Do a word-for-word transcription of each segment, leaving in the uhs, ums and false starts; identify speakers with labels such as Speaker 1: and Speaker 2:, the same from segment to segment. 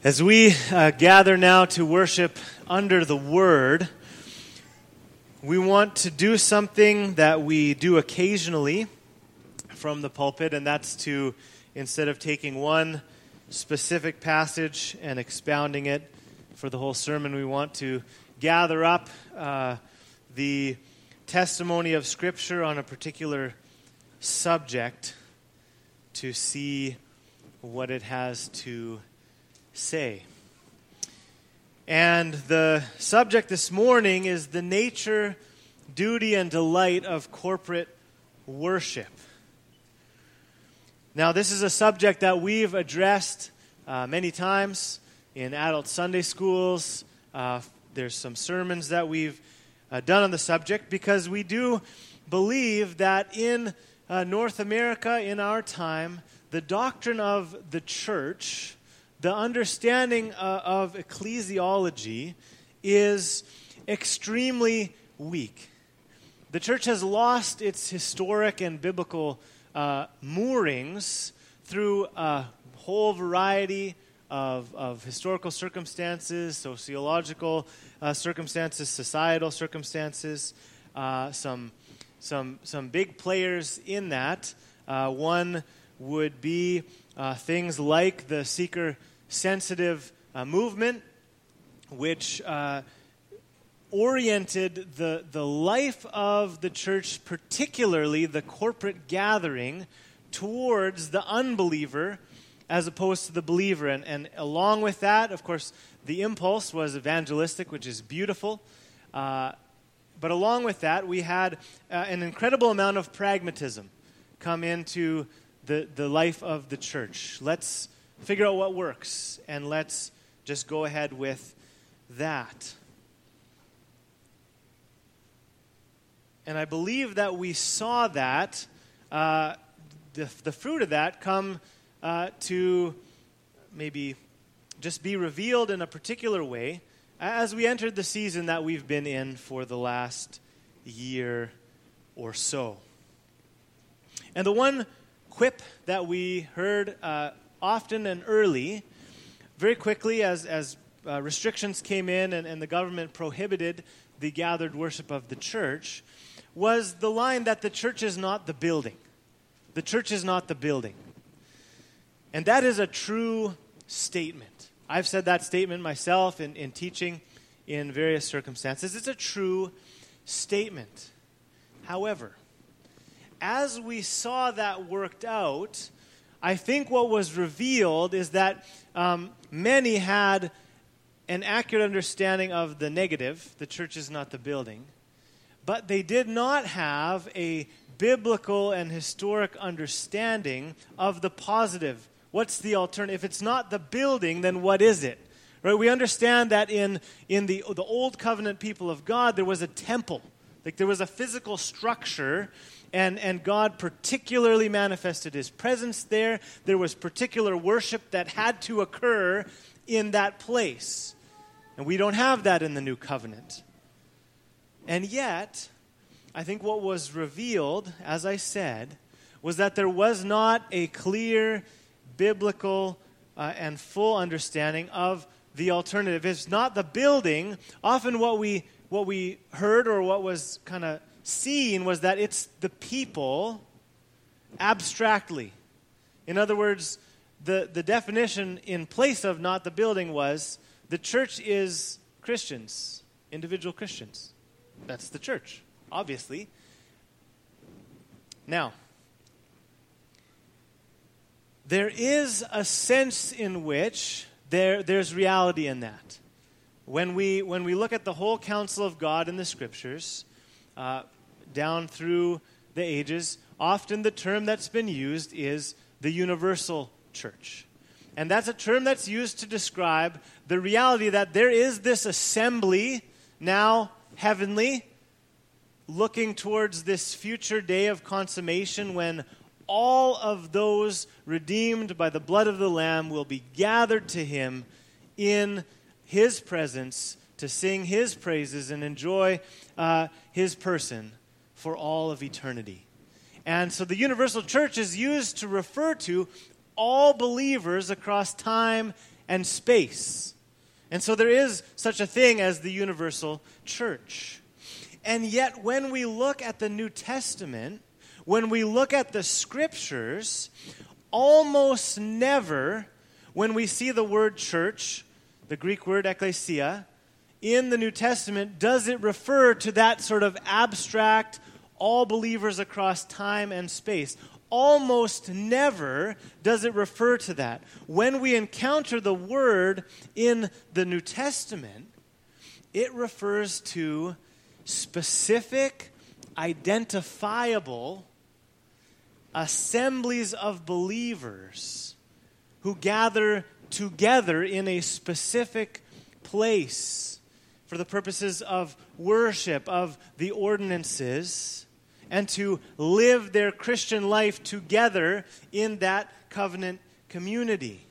Speaker 1: As we uh, gather now to worship under the Word, we want to do something that we do occasionally from the pulpit, and that's to, instead of taking one specific passage and expounding it for the whole sermon, we want to gather up uh, the testimony of Scripture on a particular subject to see what it has to say. And the subject this morning is the nature, duty, and delight of corporate worship. Now, this is a subject that we've addressed uh, many times in adult Sunday schools. Uh, there's some sermons that we've uh, done on the subject because we do believe that in uh, North America, in our time, the doctrine of the church, the understanding uh, of ecclesiology is extremely weak. The church has lost its historic and biblical uh, moorings through a whole variety of, of historical circumstances, sociological uh, circumstances, societal circumstances, uh, some, some, some big players in that. Uh, one would be uh, things like the seeker sensitive uh, movement, which uh, oriented the, the life of the church, particularly the corporate gathering, towards the unbeliever as opposed to the believer. And, and along with that, of course, the impulse was evangelistic, which is beautiful. Uh, but along with that, we had uh, an incredible amount of pragmatism come into the, the life of the church. Let's figure out what works, and let's just go ahead with that. And I believe that we saw that, uh, the, the fruit of that come uh, to maybe just be revealed in a particular way as we entered the season that we've been in for the last year or so. And the one quip that we heard uh, often and early, very quickly as, as uh, restrictions came in and, and the government prohibited the gathered worship of the church, was the line that the church is not the building. The church is not the building. And that is a true statement. I've said that statement myself in, in teaching in various circumstances. It's a true statement. However, as we saw that worked out, I think what was revealed is that um, many had an accurate understanding of the negative, the church is not the building, but they did not have a biblical and historic understanding of the positive. What's the alternative? If it's not the building, then what is it? Right? We understand that in, in the, the old covenant people of God, there was a temple. Like there was a physical structure, and, and God particularly manifested His presence there. There was particular worship that had to occur in that place. And we don't have that in the new covenant. And yet, I think what was revealed, as I said, was that there was not a clear biblical uh, and full understanding of the alternative. If it's not the building, often what we what we heard or what was kind of seen was that it's the people abstractly. In other words, the, the definition in place of not the building was the church is Christians, individual Christians. That's the church, obviously. Now, there is a sense in which there, there's reality in that. When we when we look at the whole counsel of God in the Scriptures, uh, down through the ages, often the term that's been used is the universal church. And that's a term that's used to describe the reality that there is this assembly, now heavenly, looking towards this future day of consummation when all of those redeemed by the blood of the Lamb will be gathered to Him in His presence to sing His praises and enjoy uh, His person for all of eternity. And so the universal church is used to refer to all believers across time and space. And so there is such a thing as the universal church. And yet when we look at the New Testament, when we look at the Scriptures, almost never when we see the word church, the Greek word ekklesia, in the New Testament, does it refer to that sort of abstract, all believers across time and space. Almost never does it refer to that. When we encounter the word in the New Testament, it refers to specific, identifiable assemblies of believers who gather together in a specific place for the purposes of worship, of the ordinances, and to live their Christian life together in that covenant community.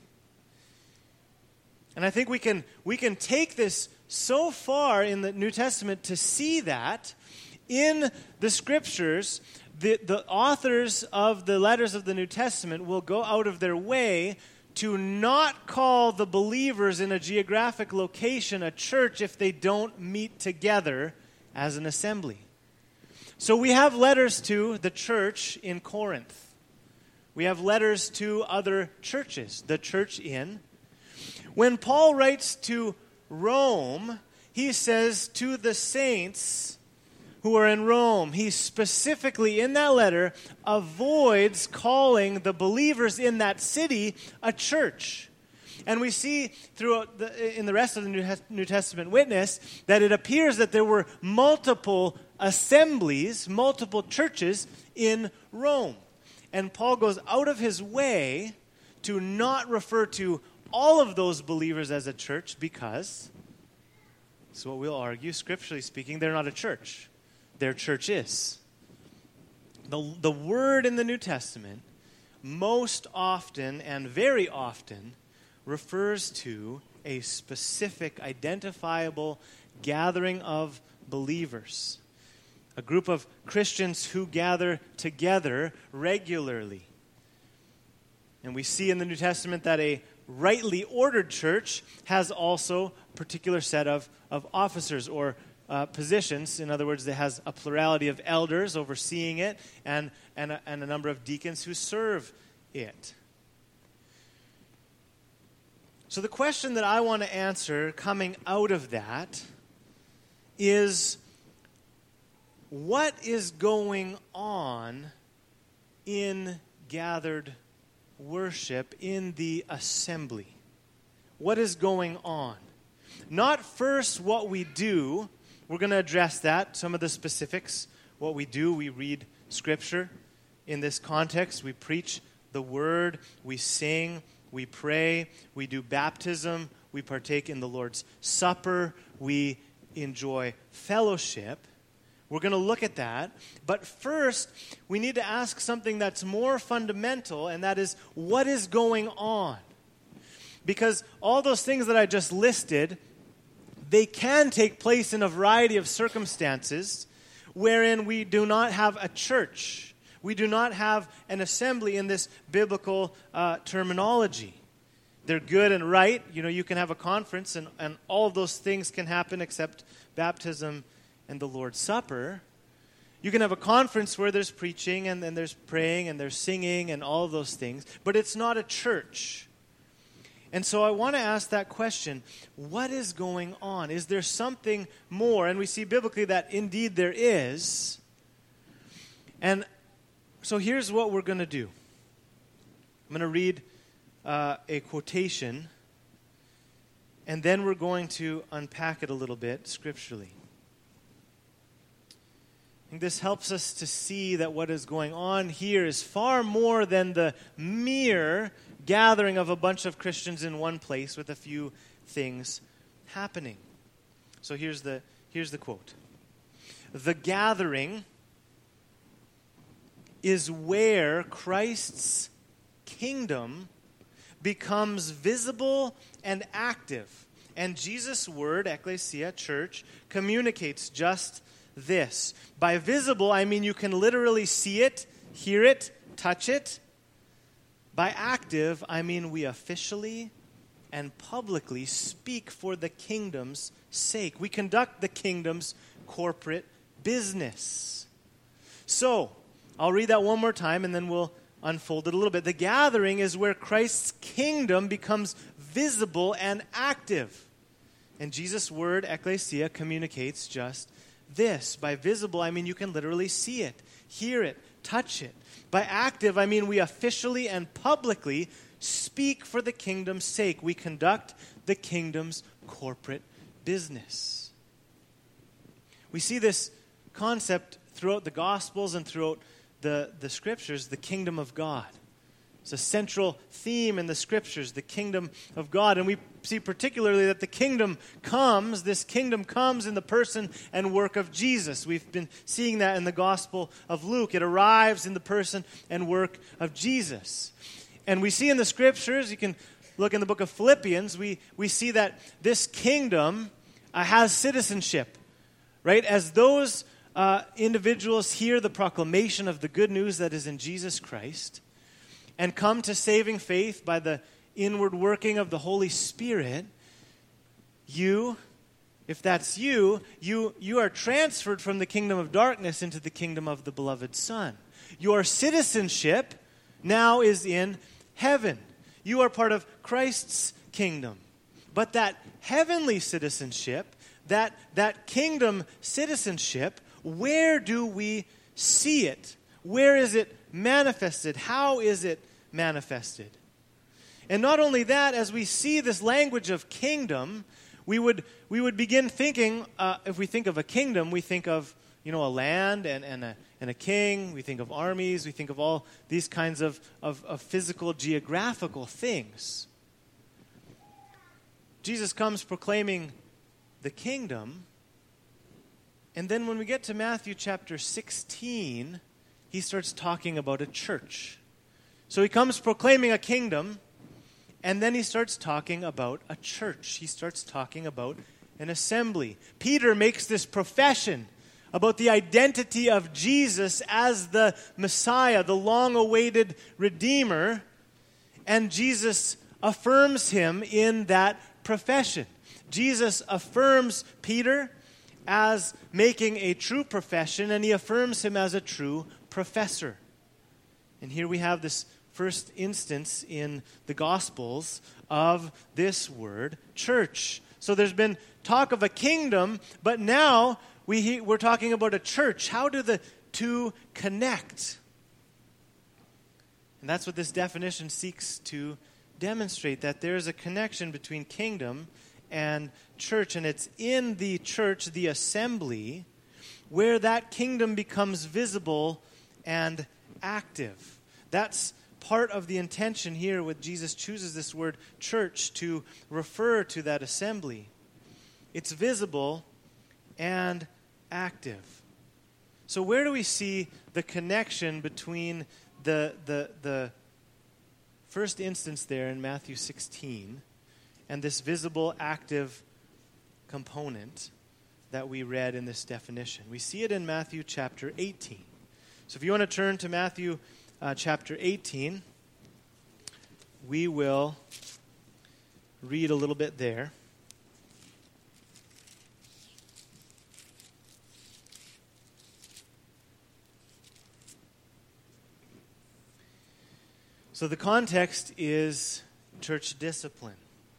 Speaker 1: And I think we can we can take this so far in the New Testament to see that in the Scriptures, the, the authors of the letters of the New Testament will go out of their way to not call the believers in a geographic location a church if they don't meet together as an assembly. So we have letters to the church in Corinth. We have letters to other churches, the church in. When Paul writes to Rome, he says to the saints who are in Rome, he specifically in that letter avoids calling the believers in that city a church. And we see throughout the, in the rest of the New, New Testament witness that it appears that there were multiple assemblies, multiple churches in Rome. And Paul goes out of his way to not refer to all of those believers as a church because, so what we'll argue, scripturally speaking, they're not a church. Their church is. The, the word in the New Testament most often and very often refers to a specific, identifiable gathering of believers. A group of Christians who gather together regularly. And we see in the New Testament that a rightly ordered church has also a particular set of, of officers or Uh, positions. In other words, it has a plurality of elders overseeing it and, and, a, and a number of deacons who serve it. So the question that I want to answer coming out of that is, what is going on in gathered worship in the assembly? What is going on? Not first what we do. We're going to address that, some of the specifics. What we do, we read Scripture in this context. We preach the Word. We sing. We pray. We do baptism. We partake in the Lord's Supper. We enjoy fellowship. We're going to look at that. But first, we need to ask something that's more fundamental, and that is, what is going on? Because all those things that I just listed, they can take place in a variety of circumstances wherein we do not have a church. We do not have an assembly in this biblical uh, terminology. They're good and right. You know, you can have a conference and, and all of those things can happen except baptism and the Lord's Supper. You can have a conference where there's preaching and then there's praying and there's singing and all of those things, but it's not a church. And so I want to ask that question, what is going on? Is there something more? And we see biblically that indeed there is. And so here's what we're going to do. I'm going to read uh, a quotation, and then we're going to unpack it a little bit scripturally. I think this helps us to see that what is going on here is far more than the mere gathering of a bunch of Christians in one place with a few things happening. So here's the here's the quote. The gathering is where Christ's kingdom becomes visible and active. And Jesus' word, ekklesia, church, communicates just this. By visible, I mean you can literally see it, hear it, touch it. By active, I mean we officially and publicly speak for the kingdom's sake. We conduct the kingdom's corporate business. So, I'll read that one more time and then we'll unfold it a little bit. The gathering is where Christ's kingdom becomes visible and active. And Jesus' word, ecclesia, communicates just this. By visible, I mean you can literally see it, hear it, touch it. By active, I mean we officially and publicly speak for the kingdom's sake. We conduct the kingdom's corporate business. We see this concept throughout the Gospels and throughout the, the Scriptures, the kingdom of God. It's a central theme in the Scriptures, the kingdom of God. And we see particularly that the kingdom comes, this kingdom comes in the person and work of Jesus. We've been seeing that in the Gospel of Luke. It arrives in the person and work of Jesus. And we see in the Scriptures, you can look in the book of Philippians, we, we see that this kingdom uh, has citizenship, right? As those uh, individuals hear the proclamation of the good news that is in Jesus Christ, and come to saving faith by the inward working of the Holy Spirit, you, if that's you, you, you are transferred from the kingdom of darkness into the kingdom of the beloved Son. Your citizenship now is in heaven. You are part of Christ's kingdom. But that heavenly citizenship, that, that kingdom citizenship, where do we see it? Where is it manifested? How is it manifested? And not only that, as we see this language of kingdom, we would we would begin thinking, uh, if we think of a kingdom, we think of, you know, a land and, and, a, and a king. We think of armies. We think of all these kinds of, of, of physical, geographical things. Jesus comes proclaiming the kingdom. And then when we get to Matthew chapter sixteen, he starts talking about a church. So he comes proclaiming a kingdom, and then he starts talking about a church. He starts talking about an assembly. Peter makes this profession about the identity of Jesus as the Messiah, the long-awaited Redeemer, and Jesus affirms him in that profession. Jesus affirms Peter as making a true profession, and he affirms him as a true professor. And here we have this first instance in the Gospels of this word, church. So there's been talk of a kingdom, but now we, we're talking about a church. How do the two connect? And that's what this definition seeks to demonstrate, that there is a connection between kingdom and church, and it's in the church, the assembly, where that kingdom becomes visible and active. That's part of the intention here with Jesus chooses this word church to refer to that assembly. It's visible and active. So where do we see the connection between the, the, the first instance there in Matthew sixteen and this visible, active component that we read in this definition? We see it in Matthew chapter eighteen. So if you want to turn to Matthew uh, chapter eighteen, we will read a little bit there. So the context is church discipline.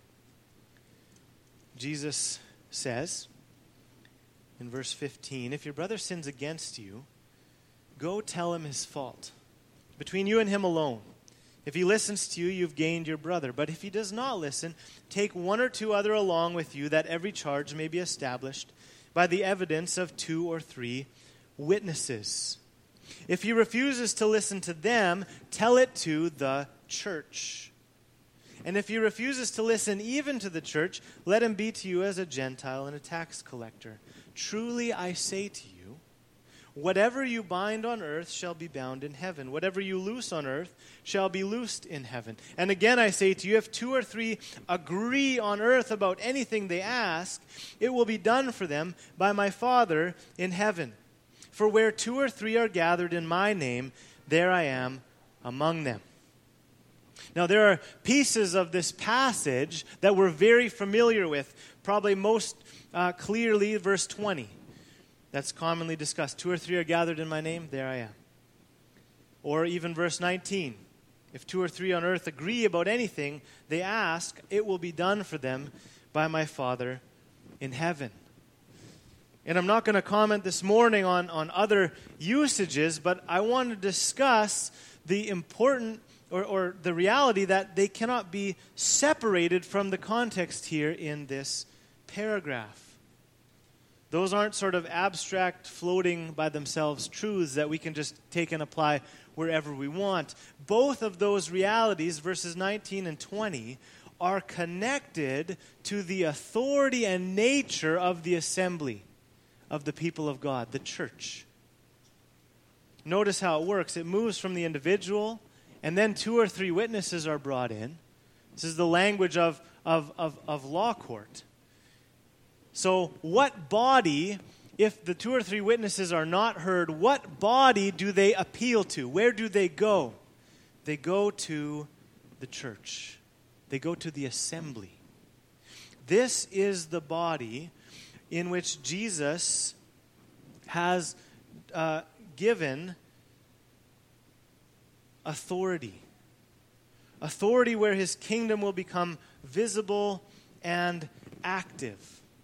Speaker 1: Jesus says in verse fifteen, "If your brother sins against you, go tell him his fault, between you and him alone. If he listens to you, you've gained your brother. But if he does not listen, take one or two other along with you, that every charge may be established by the evidence of two or three witnesses. If he refuses to listen to them, tell it to the church. And if he refuses to listen even to the church, let him be to you as a Gentile and a tax collector. Truly I say to you, whatever you bind on earth shall be bound in heaven. Whatever you loose on earth shall be loosed in heaven. And again I say to you, if two or three agree on earth about anything they ask, it will be done for them by my Father in heaven. For where two or three are gathered in my name, there I am among them." Now, there are pieces of this passage that we're very familiar with, probably most uh, clearly verse twenty. That's commonly discussed. Two or three are gathered in my name, there I am. Or even verse nineteen. If two or three on earth agree about anything they ask, it will be done for them by my Father in heaven. And I'm not going to comment this morning on, on other usages, but I want to discuss the important or, or the reality that they cannot be separated from the context here in this paragraph. Those aren't sort of abstract, floating by themselves truths that we can just take and apply wherever we want. Both of those realities, verses nineteen and twenty, are connected to the authority and nature of the assembly of the people of God, the church. Notice how it works. It moves from the individual, and then two or three witnesses are brought in. This is the language of, of, of, of law court. So what body, if the two or three witnesses are not heard, what body do they appeal to? Where do they go? They go to the church. They go to the assembly. This is the body in which Jesus has uh, given authority. Authority where his kingdom will become visible and active.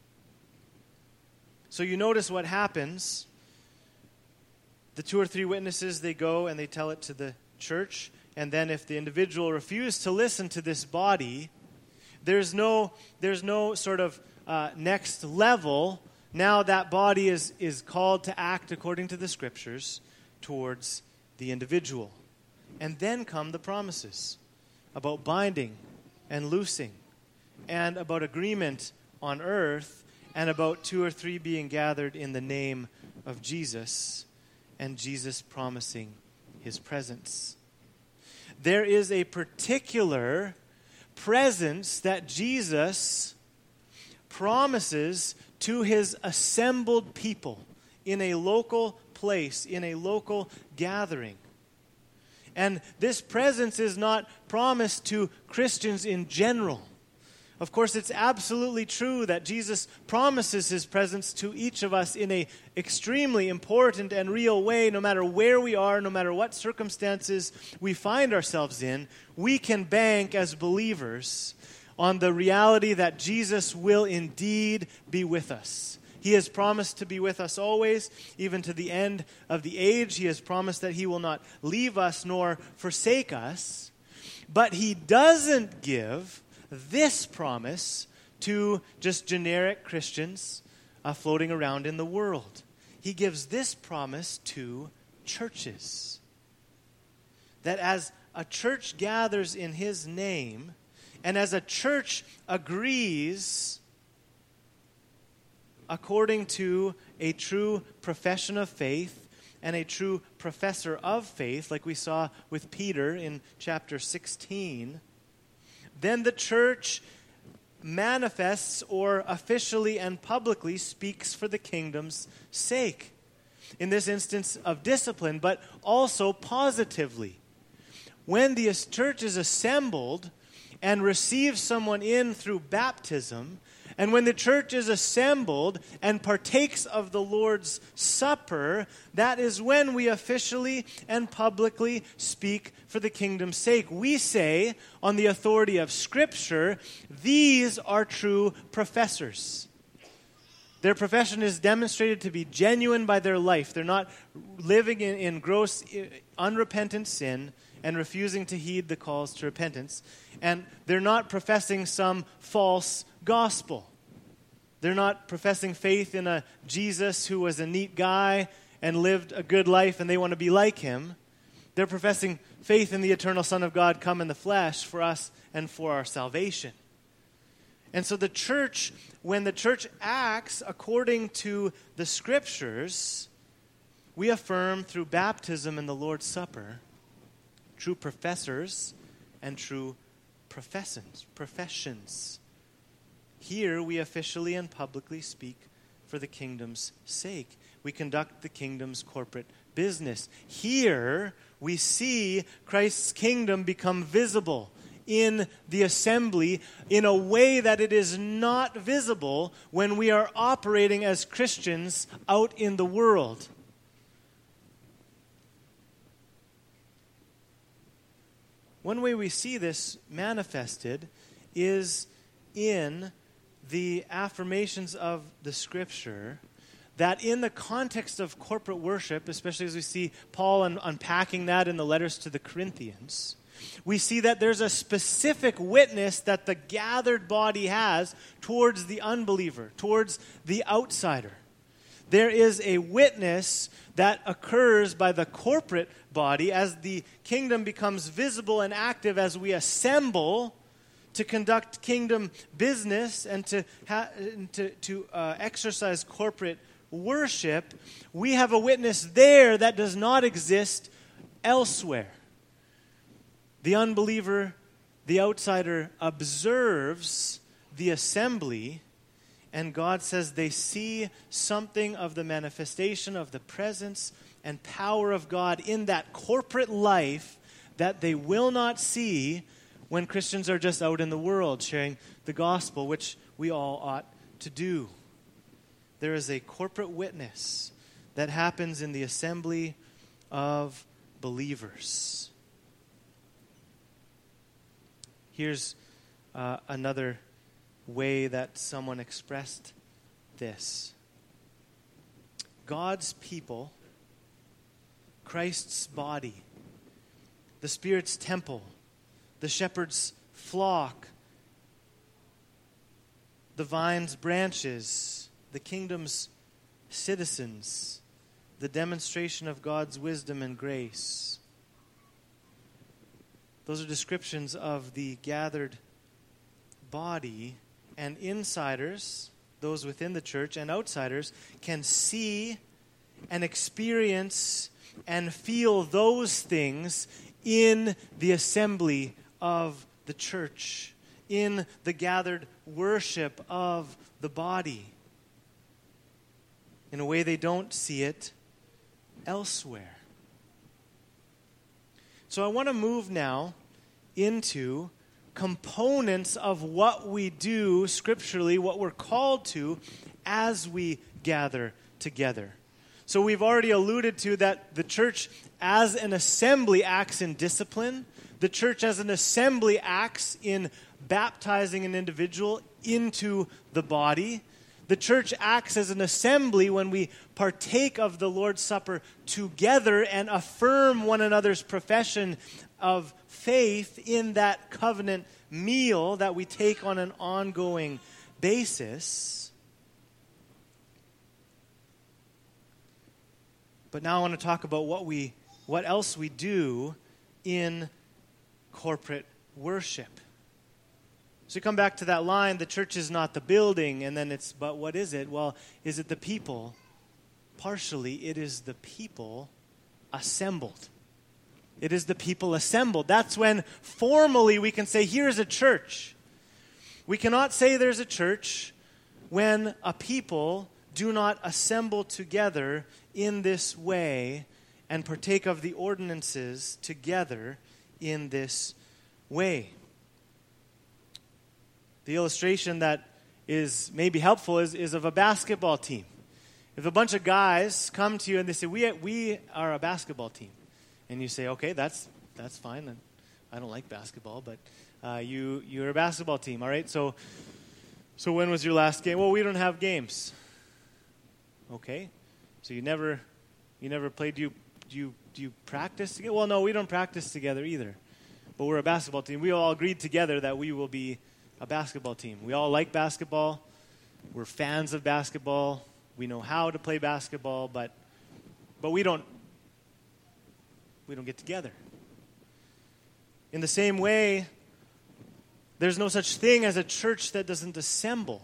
Speaker 1: So you notice what happens. The two or three witnesses, they go and they tell it to the church. And then if the individual refuses to listen to this body, there's no, there's no sort of uh, next level. Now that body is, is called to act according to the Scriptures towards the individual. And then come the promises about binding and loosing and about agreement on earth and about two or three being gathered in the name of Jesus, and Jesus promising his presence. There is a particular presence that Jesus promises to his assembled people in a local place, in a local gathering. And this presence is not promised to Christians in general. Of course, it's absolutely true that Jesus promises his presence to each of us in an extremely important and real way. No matter where we are, no matter what circumstances we find ourselves in, we can bank as believers on the reality that Jesus will indeed be with us. He has promised to be with us always, even to the end of the age. He has promised that he will not leave us nor forsake us. But he doesn't give this promise to just generic Christians uh, floating around in the world. He gives this promise to churches. That as a church gathers in his name, and as a church agrees according to a true profession of faith and a true professor of faith, like we saw with Peter in chapter sixteen, then the church manifests or officially and publicly speaks for the kingdom's sake. In this instance of discipline, but also positively. When the church is assembled and receives someone in through baptism, and when the church is assembled and partakes of the Lord's Supper, that is when we officially and publicly speak for the kingdom's sake. We say, on the authority of Scripture, these are true professors. Their profession is demonstrated to be genuine by their life. They're not living in, in gross, unrepentant sin and refusing to heed the calls to repentance. And they're not professing some false gospel. They're not professing faith in a Jesus who was a neat guy and lived a good life and they want to be like him. They're professing faith in the eternal Son of God come in the flesh for us and for our salvation. And so the church, when the church acts according to the Scriptures, we affirm through baptism and the Lord's Supper, true professors and true professions. professions. Here we officially and publicly speak for the kingdom's sake. We conduct the kingdom's corporate business. Here, we see Christ's kingdom become visible in the assembly in a way that it is not visible when we are operating as Christians out in the world. One way we see this manifested is in the affirmations of the Scripture that in the context of corporate worship, especially as we see Paul un- unpacking that in the letters to the Corinthians, we see that there's a specific witness that the gathered body has towards the unbeliever, towards the outsider. There is a witness that occurs by the corporate body as the kingdom becomes visible and active as we assemble to conduct kingdom business and to ha- to, to uh, exercise corporate worship. We have a witness there that does not exist elsewhere. The unbeliever, the outsider, observes the assembly, and God says they see something of the manifestation of the presence and power of God in that corporate life that they will not see when Christians are just out in the world sharing the gospel, which we all ought to do. There is a corporate witness that happens in the assembly of believers. Here's uh, another way that someone expressed this. God's people, Christ's body, the Spirit's temple, the shepherd's flock, the vine's branches, the kingdom's citizens, the demonstration of God's wisdom and grace. Those are descriptions of the gathered body, and insiders, those within the church, and outsiders can see and experience and feel those things in the assembly of the church, in the gathered worship of the body, in a way they don't see it elsewhere. So I want to move now into components of what we do scripturally, what we're called to as we gather together. So we've already alluded to that the church as an assembly acts in discipline. The church as an assembly acts in baptizing an individual into the body. The church acts as an assembly when we partake of the Lord's Supper together and affirm one another's profession of faith in that covenant meal that we take on an ongoing basis. But now I want to talk about what we, what else we do in corporate worship. So you come back to that line, the church is not the building, and then it's, but what is it? Well, is it the people? Partially, it is the people assembled. It is the people assembled. That's when formally we can say, here's a church. We cannot say there's a church when a people do not assemble together in this way and partake of the ordinances together in this way. The illustration that is maybe helpful is, is of a basketball team. If a bunch of guys come to you and they say, we, we are a basketball team, and you say, okay, that's that's fine. I don't like basketball, but uh, you, you're a basketball team, all right? So, so when was your last game? Well, we don't have games. Okay. So you never you never played, do you, do you, do you practice together? Well, no, we don't practice together either. But we're a basketball team. We all agreed together that we will be a basketball team. We all like basketball. We're fans of basketball. We know how to play basketball, but but we don't we don't get together. In the same way, there's no such thing as a church that doesn't assemble.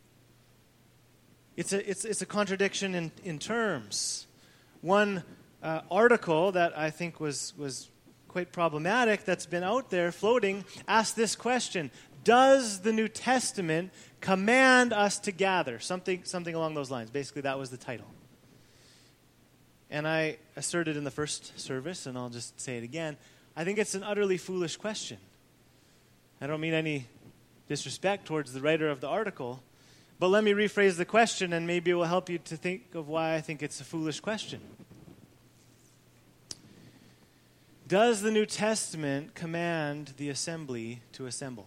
Speaker 1: It's a it's it's a contradiction in, in terms. One uh, article that I think was was quite problematic that's been out there floating asked this question: does the New Testament command us to gather? Something, something along those lines. Basically, that was the title. And I asserted in the first service, and I'll just say it again, I think it's an utterly foolish question. I don't mean any disrespect towards the writer of the article, but let me rephrase the question, and maybe it will help you to think of why I think it's a foolish question. Does the New Testament command the assembly to assemble?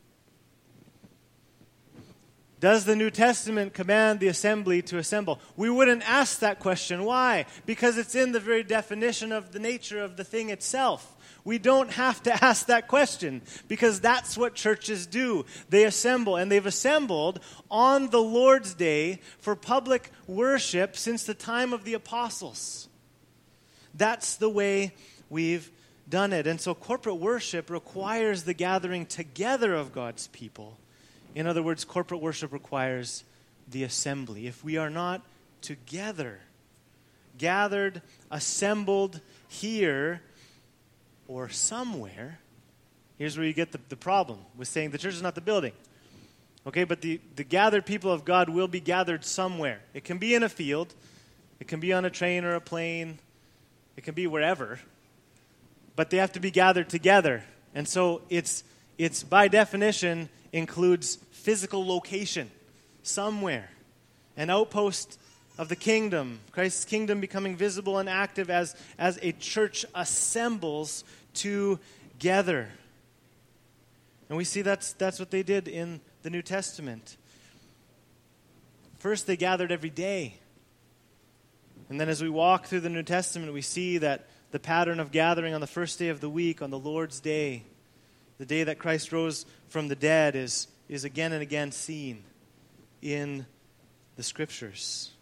Speaker 1: Does the New Testament command the assembly to assemble? We wouldn't ask that question. Why? Because it's in the very definition of the nature of the thing itself. We don't have to ask that question because that's what churches do. They assemble, and they've assembled on the Lord's Day for public worship since the time of the apostles. That's the way we've done it. And so corporate worship requires the gathering together of God's people. In other words, corporate worship requires the assembly. If we are not together, gathered, assembled here or somewhere, here's where you get the, the problem with saying the church is not the building. Okay, but the, the gathered people of God will be gathered somewhere. It can be in a field. It can be on a train or a plane. It can be wherever. But they have to be gathered together. And so it's it's by definition includes physical location, somewhere, an outpost of the kingdom, Christ's kingdom becoming visible and active as, as a church assembles together. And we see that's that's what they did in the New Testament. First, they gathered every day. And then as we walk through the New Testament, we see that the pattern of gathering on the first day of the week, on the Lord's Day, the day that Christ rose from the dead, is, is again and again seen in the Scriptures.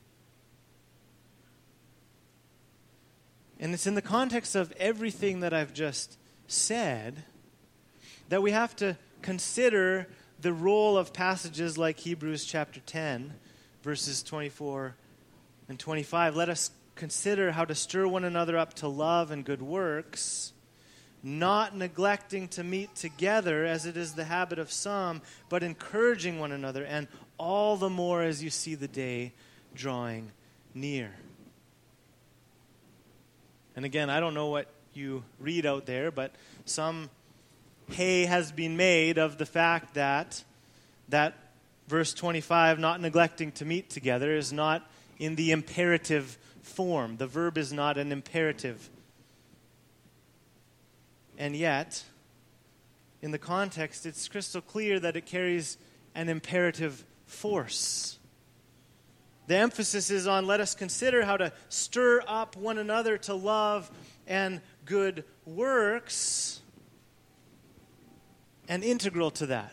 Speaker 1: And it's in the context of everything that I've just said that we have to consider the role of passages like Hebrews chapter ten, verses twenty-four and twenty-five. Let us consider how to stir one another up to love and good works, not neglecting to meet together as it is the habit of some, but encouraging one another, and all the more as you see the day drawing near. And again, I don't know what you read out there, but some hay has been made of the fact that that verse twenty-five, not neglecting to meet together, is not in the imperative form. The verb is not an imperative. And yet, in the context, it's crystal clear that it carries an imperative force. The emphasis is on let us consider how to stir up one another to love and good works, and integral to that.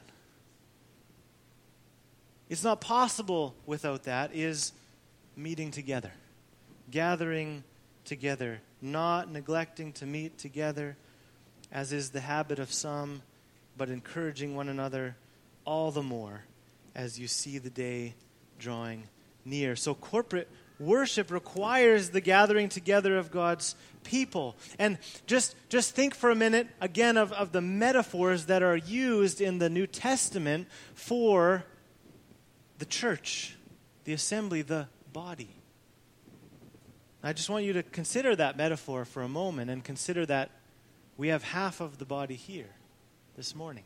Speaker 1: It's not possible without that is meeting together, gathering together, not neglecting to meet together, as is the habit of some, but encouraging one another all the more as you see the day drawing near. So corporate worship requires the gathering together of God's people. And just, just think for a minute, again, of, of the metaphors that are used in the New Testament for the church, the assembly, the body. I just want you to consider that metaphor for a moment and consider that we have half of the body here this morning.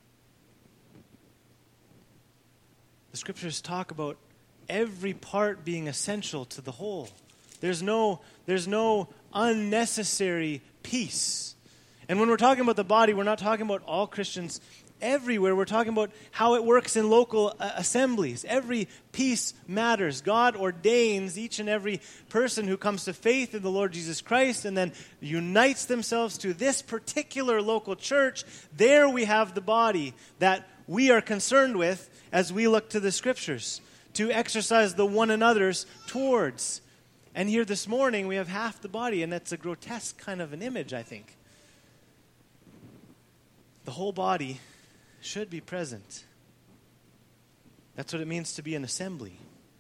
Speaker 1: The scriptures talk about every part being essential to the whole. There's no, there's no unnecessary piece. And when we're talking about the body, we're not talking about all Christians everywhere. We're talking about how it works in local uh, assemblies. Every piece matters. God ordains each and every person who comes to faith in the Lord Jesus Christ and then unites themselves to this particular local church. There we have the body that we are concerned with as we look to the scriptures to exercise the one another's towards. And here this morning we have half the body, and that's a grotesque kind of an image, I think. The whole body should be present. That's what it means to be an assembly.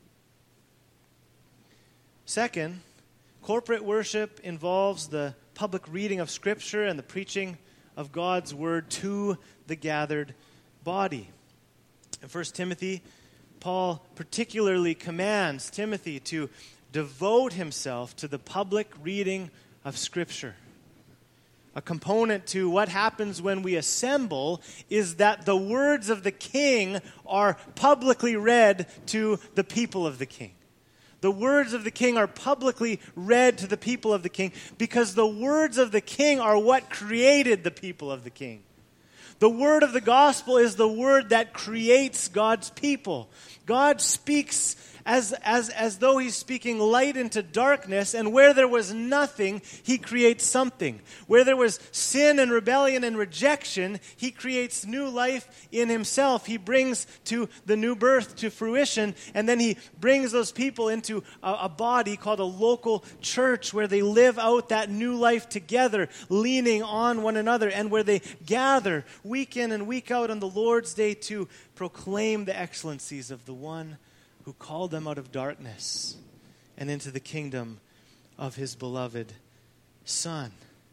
Speaker 1: Second, corporate worship involves the public reading of Scripture and the preaching of God's Word to the gathered body. In First Timothy, Paul particularly commands Timothy to devote himself to the public reading of Scripture. A component to what happens when we assemble is that the words of the king are publicly read to the people of the king. The words of the king are publicly read to the people of the king because the words of the king are what created the people of the king. The word of the gospel is the word that creates God's people. God speaks as, as, as though he's speaking light into darkness, and where there was nothing, he creates something. Where there was sin and rebellion and rejection, he creates new life in himself. He brings to the new birth to fruition, and then he brings those people into a, a body called a local church where they live out that new life together, leaning on one another, and where they gather week in and week out on the Lord's Day to proclaim the excellencies of the one who called them out of darkness and into the kingdom of his beloved Son.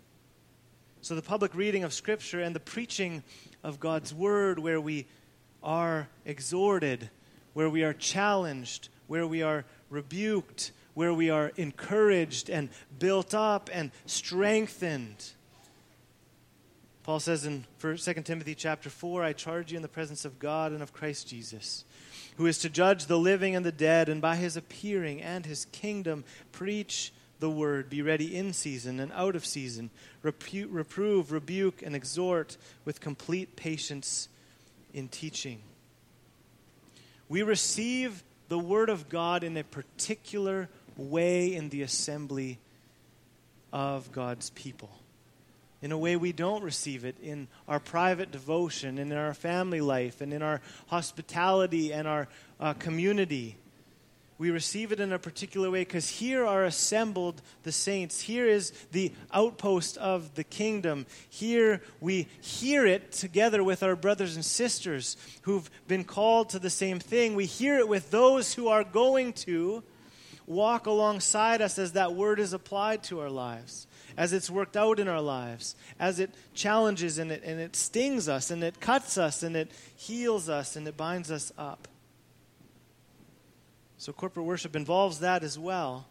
Speaker 1: So the public reading of Scripture and the preaching of God's Word, where we are exhorted, where we are challenged, where we are rebuked, where we are encouraged and built up and strengthened. Paul says in Second Timothy chapter four, I charge you in the presence of God and of Christ Jesus, who is to judge the living and the dead, and by his appearing and his kingdom, preach the word. Be ready in season and out of season. Repu- reprove, rebuke, and exhort with complete patience in teaching. We receive the word of God in a particular way in the assembly of God's people. In a way we don't receive it in our private devotion, and in our family life, and in our hospitality and our uh, community. We receive it in a particular way because here are assembled the saints. Here is the outpost of the kingdom. Here we hear it together with our brothers and sisters who've been called to the same thing. We hear it with those who are going to walk alongside us as that word is applied to our lives, as it's worked out in our lives, as it challenges and it, and it stings us and it cuts us and it heals us and it binds us up. So corporate worship involves that as well.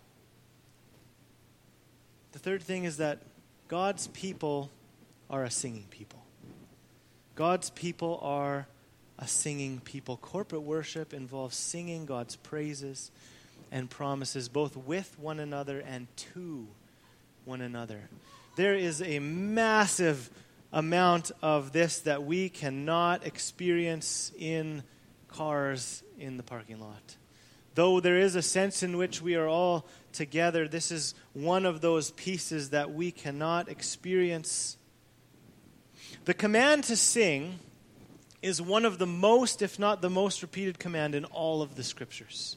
Speaker 1: The third thing is that God's people are a singing people. God's people are a singing people. Corporate worship involves singing God's praises and promises both with one another and to one another. There is a massive amount of this that we cannot experience in cars in the parking lot. Though there is a sense in which we are all together, this is one of those pieces that we cannot experience. The command to sing is one of the most, if not the most repeated command in all of the Scriptures.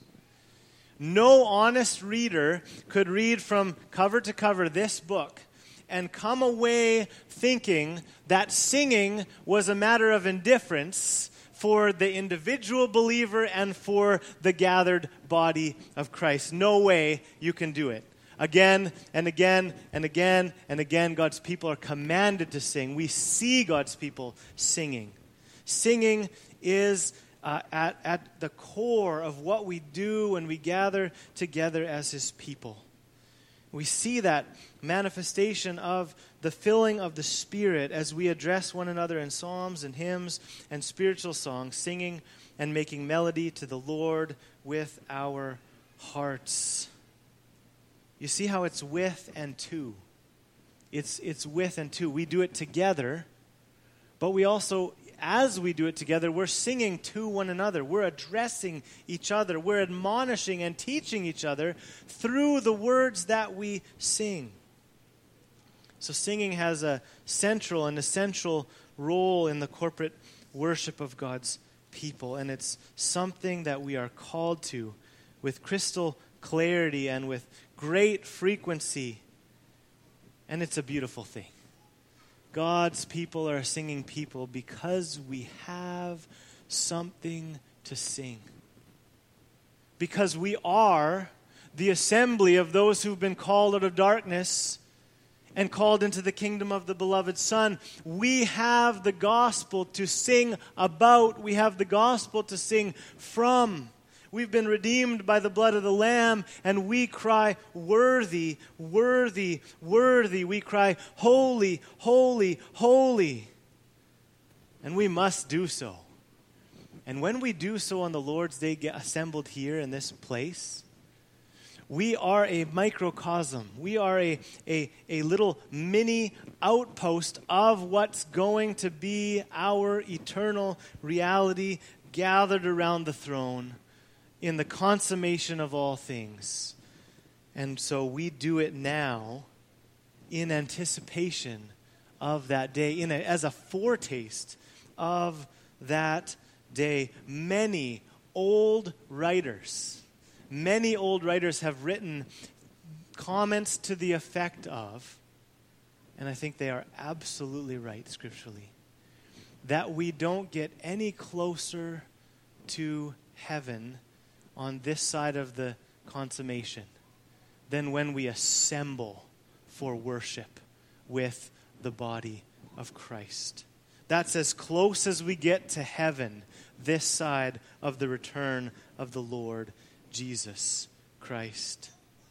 Speaker 1: No honest reader could read from cover to cover this book and come away thinking that singing was a matter of indifference for the individual believer and for the gathered body of Christ. No way you can do it. Again and again and again and again, God's people are commanded to sing. We see God's people singing. Singing is Uh, at, at the core of what we do when we gather together as his people. We see that manifestation of the filling of the Spirit as we address one another in psalms and hymns and spiritual songs, singing and making melody to the Lord with our hearts. You see how it's with and to. It's, it's with and to. We do it together, but we also, as we do it together, we're singing to one another. We're addressing each other. We're admonishing and teaching each other through the words that we sing. So singing has a central and essential role in the corporate worship of God's people. And it's something that we are called to with crystal clarity and with great frequency. And it's a beautiful thing. God's people are a singing people because we have something to sing. Because we are the assembly of those who've been called out of darkness and called into the kingdom of the beloved Son. We have the gospel to sing about. We have the gospel to sing from. We've been redeemed by the blood of the Lamb, and we cry, worthy, worthy, worthy. We cry, holy, holy, holy. And we must do so. And when we do so on the Lord's Day, get assembled here in this place, we are a microcosm. We are a, a, a little mini outpost of what's going to be our eternal reality gathered around the throne in the consummation of all things. And so we do it now in anticipation of that day, in a, as a foretaste of that day. Many old writers, many old writers have written comments to the effect of, and I think they are absolutely right scripturally, that we don't get any closer to heaven on this side of the consummation than when we assemble for worship with the body of Christ. That's as close as we get to heaven this side of the return of the Lord Jesus Christ.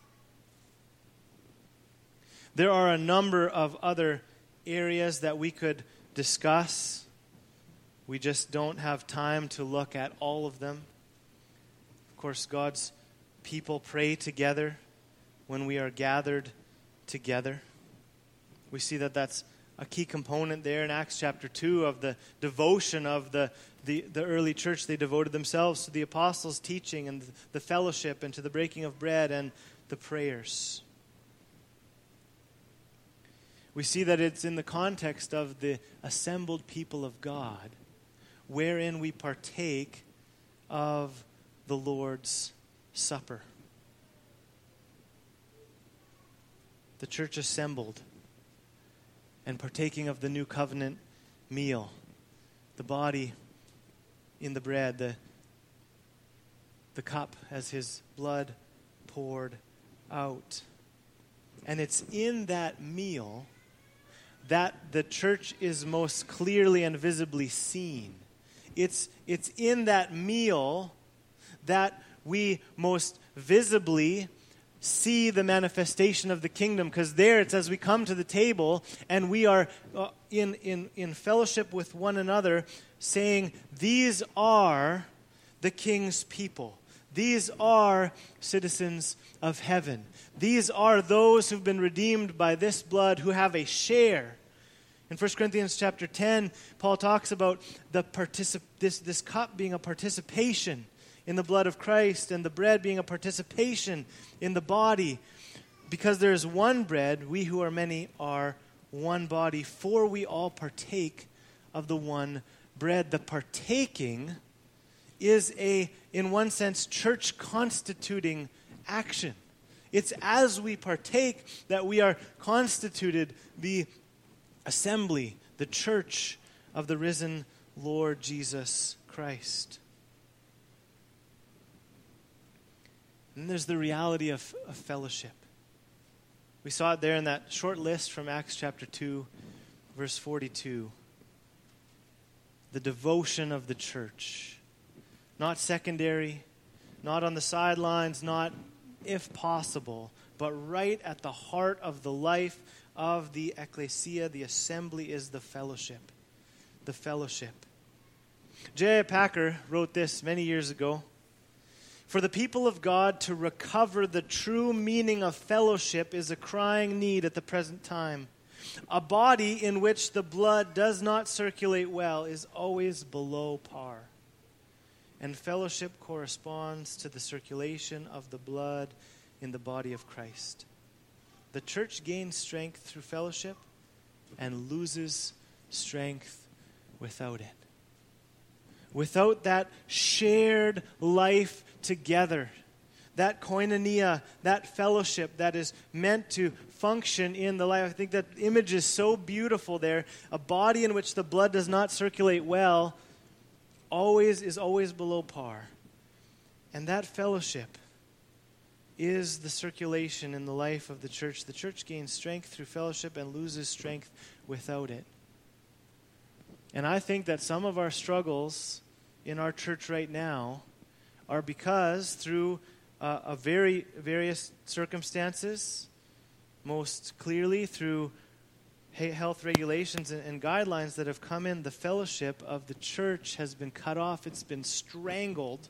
Speaker 1: There are a number of other areas that we could discuss. We just don't have time to look at all of them. Of course, God's people pray together when we are gathered together. We see that that's a key component there in Acts chapter two of the devotion of the, the, the early church. They devoted themselves to the apostles' teaching and the fellowship and to the breaking of bread and the prayers. We see that it's in the context of the assembled people of God wherein we partake of the Lord's Supper. The church assembled and partaking of the new covenant meal, the body in the bread, the, the cup as his blood poured out. And it's in that meal that the church is most clearly and visibly seen. It's, it's in that meal that we most visibly see the manifestation of the kingdom, because there it's as we come to the table and we are uh, in, in, in fellowship with one another saying, these are the king's people. These are citizens of heaven. These are those who've been redeemed by this blood, who have a share. In First Corinthians chapter ten, Paul talks about the particip- this, this cup being a participation in the blood of Christ, and the bread being a participation in the body. Because there is one bread, we who are many are one body, for we all partake of the one bread. The partaking is a, in one sense, church constituting action. It's as we partake that we are constituted the assembly, the church of the risen Lord Jesus Christ. And there's the reality of, of fellowship. We saw it there in that short list from Acts chapter two, verse forty-two. The devotion of the church. Not secondary, not on the sidelines, not if possible, but right at the heart of the life of the ecclesia, the assembly, is the fellowship. The fellowship. J I Packer wrote this many years ago. For the people of God to recover the true meaning of fellowship is a crying need at the present time. A body in which the blood does not circulate well is always below par. And fellowship corresponds to the circulation of the blood in the body of Christ. The church gains strength through fellowship and loses strength without it. Without that shared life together, that koinonia, that fellowship that is meant to function in the life. I think that image is so beautiful there. A body in which the blood does not circulate well always is always below par. And that fellowship is the circulation in the life of the church. The church gains strength through fellowship and loses strength without it. And I think that some of our struggles in our church right now are because through uh, a very various circumstances, most clearly through health regulations and, and guidelines that have come in, the fellowship of the church has been cut off. It's been strangled.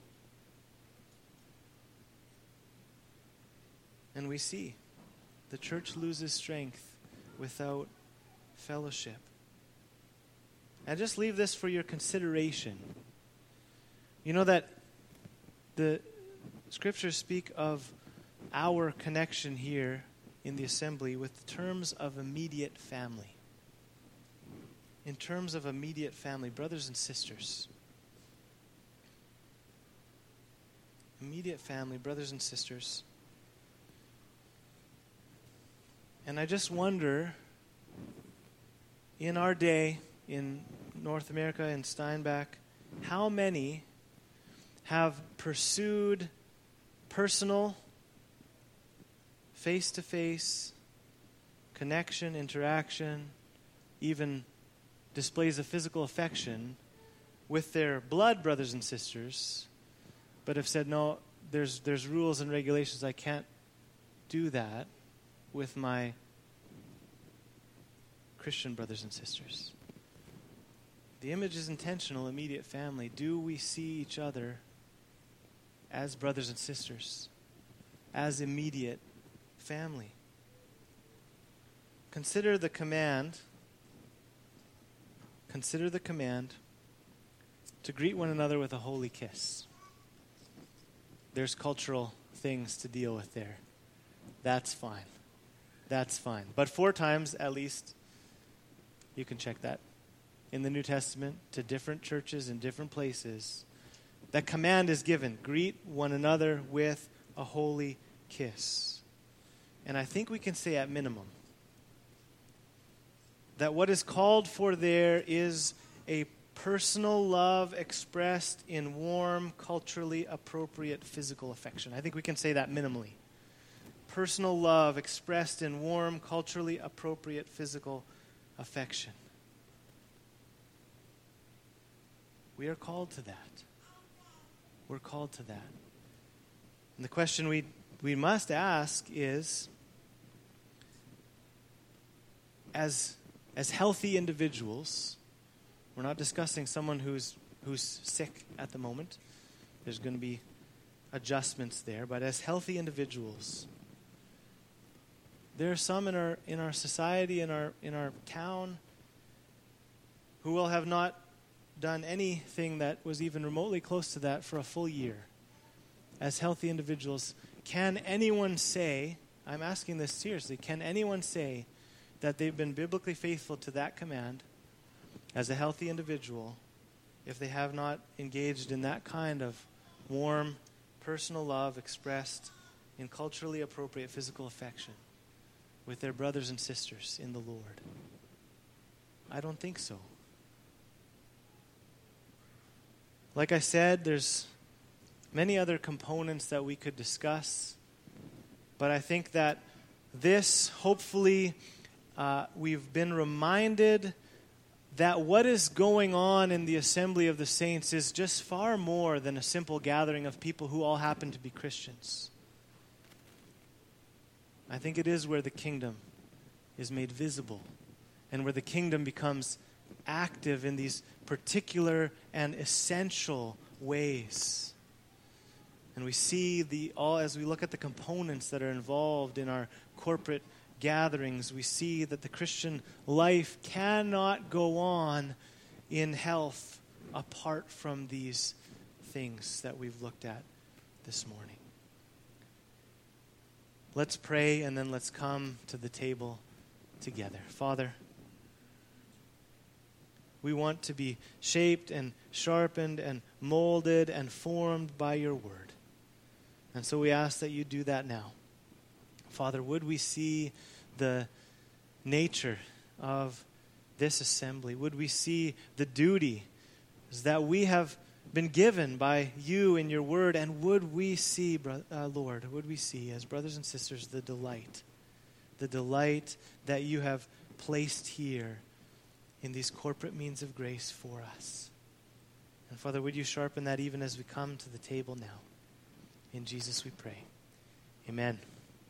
Speaker 1: And we see the church loses strength without fellowship. And just leave this for your consideration. You know that the scriptures speak of our connection here in the assembly with terms of immediate family. In terms of immediate family, brothers and sisters. Immediate family, brothers and sisters. And I just wonder, in our day, in North America, in Steinbach, how many have pursued personal, face-to-face connection, interaction, even displays of physical affection with their blood brothers and sisters, but have said, no, there's there's rules and regulations. I can't do that with my Christian brothers and sisters. The image is intentional, immediate family. Do we see each other as brothers and sisters, as immediate family? Consider the command, consider the command to greet one another with a holy kiss. There's cultural things to deal with there. That's fine. That's fine. But four times at least, you can check that in the New Testament to different churches in different places. That command is given. Greet one another with a holy kiss. And I think we can say at minimum that what is called for there is a personal love expressed in warm, culturally appropriate physical affection. I think we can say that minimally. Personal love expressed in warm, culturally appropriate physical affection. We are called to that. We're called to that. And the question we we must ask is, as as healthy individuals, we're not discussing someone who's who's sick at the moment. There's going to be adjustments there, but as healthy individuals, there are some in our in our society, in our in our town, who will have not done anything that was even remotely close to that for a full year. As healthy individuals, can anyone say, I'm asking this seriously, can anyone say that they've been biblically faithful to that command as a healthy individual if they have not engaged in that kind of warm, personal love expressed in culturally appropriate physical affection with their brothers and sisters in the Lord? I don't think so. Like I said, there's many other components that we could discuss, but I think that this, hopefully, uh, we've been reminded that what is going on in the assembly of the saints is just far more than a simple gathering of people who all happen to be Christians. I think it is where the kingdom is made visible and where the kingdom becomes active in these particular and essential ways. And we see the all as we look at the components that are involved in our corporate gatherings, we see that the Christian life cannot go on in health apart from these things that we've looked at this morning. Let's pray and then let's come to the table together. Father, we want to be shaped and sharpened and molded and formed by your word. And so we ask that you do that now. Father, would we see the nature of this assembly? Would we see the duty that we have been given by you in your word? And would we see, uh, Lord, would we see as brothers and sisters the delight, the delight that you have placed here in these corporate means of grace for us. And Father, would you sharpen that even as we come to the table now? In Jesus we pray. Amen.